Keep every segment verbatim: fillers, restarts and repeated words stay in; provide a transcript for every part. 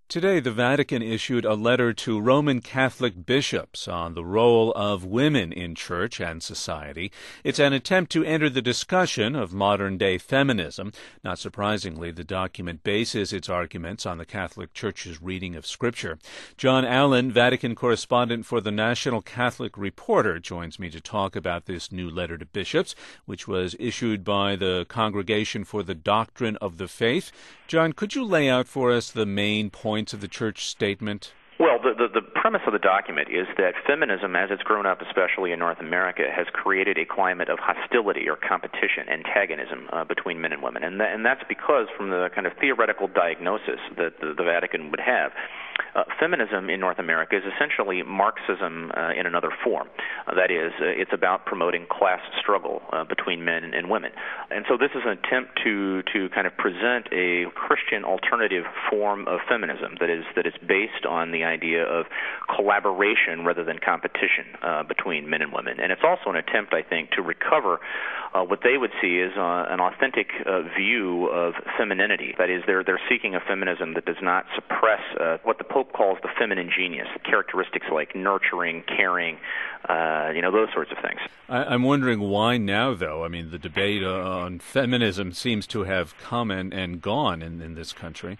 Today, the Vatican issued a letter to Roman Catholic bishops on the role of women in church and society. It's an attempt to enter the discussion of modern-day feminism. Not surprisingly, the document bases its arguments on the Catholic Church's reading of Scripture. John Allen, Vatican correspondent for the National Catholic Reporter, joins me to talk about this new letter to bishops, which was issued by the Congregation for the Doctrine of the Faith. John, could you lay out for us the main points of the church statement? Well, the, the, the premise of the document is that feminism, as it's grown up, especially in North America, has created a climate of hostility or competition, antagonism uh, between men and women. And, th- and that's because, from the kind of theoretical diagnosis that the, the Vatican would have, uh, feminism in North America is essentially Marxism uh, in another form. Uh, that is, uh, it's about promoting class struggle uh, between men and, and women. And so this is an attempt to, to kind of present a Christian alternative form of feminism that is, that is based on the idea of collaboration rather than competition uh, between men and women. And it's also an attempt, I think, to recover uh, what they would see as uh, an authentic uh, view of femininity. That is, they're, they're seeking a feminism that does not suppress uh, what the Pope calls the feminine genius, characteristics like nurturing, caring, uh, you know, those sorts of things. I, I'm wondering why now, though. I mean, the debate on feminism seems to have come and, and gone in, in this country.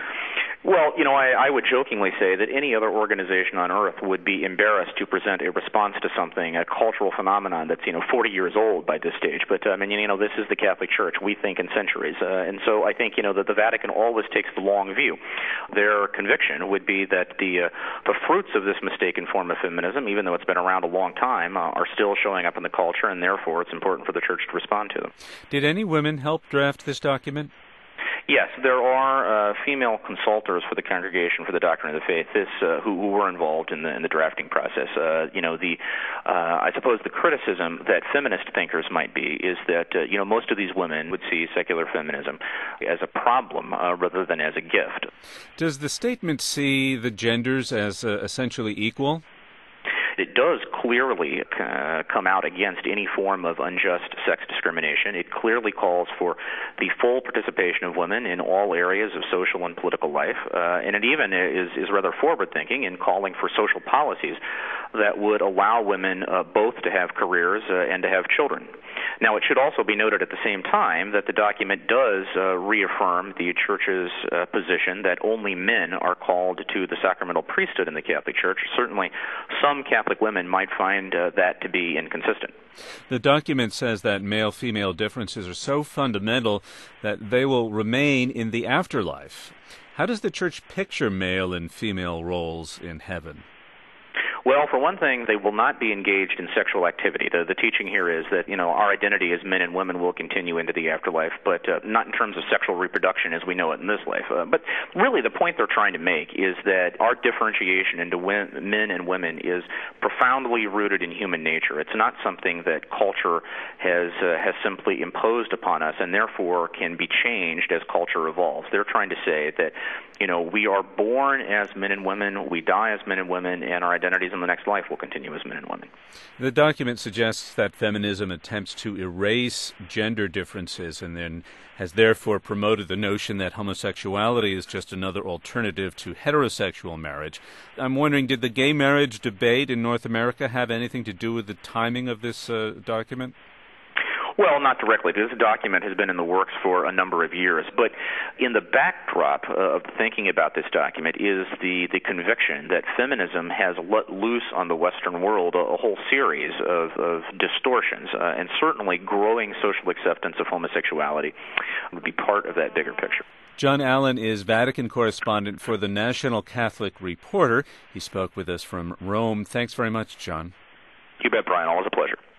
Well, you know, I, I would jokingly say that any other organization on earth would be embarrassed to present a response to something, a cultural phenomenon that's, you know, forty years old by this stage. But, I mean, you know, this is the Catholic Church. We think in centuries. Uh, and so I think, you know, that the Vatican always takes the long view. Their conviction would be that the, uh, the fruits of this mistaken form of feminism, even though it's been around a long time, uh, are still showing up in the culture, and therefore it's important for the Church to respond to them. Did any women help draft this document? Yes, there are uh, female consultors for the Congregation for the Doctrine of the Faith this, uh, who, who were involved in the, in the drafting process. Uh, you know, the uh, I suppose the criticism that feminist thinkers might be is that uh, you know most of these women would see secular feminism as a problem uh, rather than as a gift. Does the statement see the genders as uh, essentially equal? It does clearly uh, come out against any form of unjust sex discrimination. It clearly calls for the full participation of women in all areas of social and political life, uh, and it even is, is rather forward-thinking in calling for social policies that would allow women uh, both to have careers uh, and to have children. Now, it should also be noted at the same time that the document does uh, reaffirm the Church's uh, position that only men are called to the sacramental priesthood in the Catholic Church. Certainly, some Catholic women might find uh, that to be inconsistent. The document says that male-female differences are so fundamental that they will remain in the afterlife. How does the Church picture male and female roles in heaven? Well, for one thing, they will not be engaged in sexual activity. The, the teaching here is that, you know, our identity as men and women will continue into the afterlife, but uh, not in terms of sexual reproduction as we know it in this life. Uh, but really the point they're trying to make is that our differentiation into men and women is profoundly rooted in human nature. It's not something that culture has, uh, has simply imposed upon us and therefore can be changed as culture evolves. They're trying to say that, you know, we are born as men and women, we die as men and women, and our identities in the next life will continue as men and women. The document suggests that feminism attempts to erase gender differences and then has therefore promoted the notion that homosexuality is just another alternative to heterosexual marriage. I'm wondering, did the gay marriage debate in North America have anything to do with the timing of this uh, document? Well, not directly. This document has been in the works for a number of years. But in the backdrop of thinking about this document is the, the conviction that feminism has let loose on the Western world a, a whole series of, of distortions, uh, and certainly growing social acceptance of homosexuality would be part of that bigger picture. John Allen is Vatican correspondent for the National Catholic Reporter. He spoke with us from Rome. Thanks very much, John. You bet, Brian. Always a pleasure.